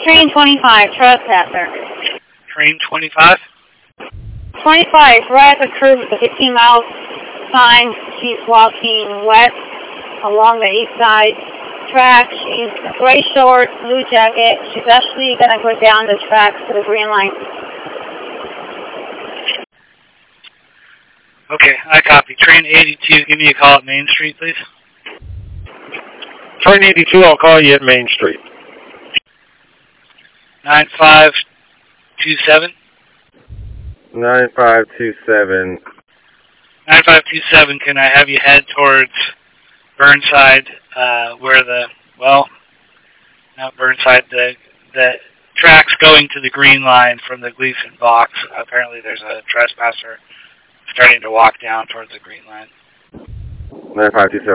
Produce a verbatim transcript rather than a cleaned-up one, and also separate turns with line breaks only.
train twenty-five, trespasser.
Train twenty-five?
twenty-five, right at the curve with the fifteen mile sign. She's walking west along the east side track. She's gray shorts, blue jacket. She's actually going to go down the tracks to the green line.
Okay, I copy. Train eighty-two, give me a call at Main Street, please.
Train eighty-two, I'll call you at Main Street.
nine five two seven?
nine five two seven.
nine five two seven, can I have you head towards Burnside, uh, where the, well, not Burnside, the, the tracks going to the green line from the Gleason box. Apparently there's a trespasser starting to walk down towards the green line.
nine five two seven.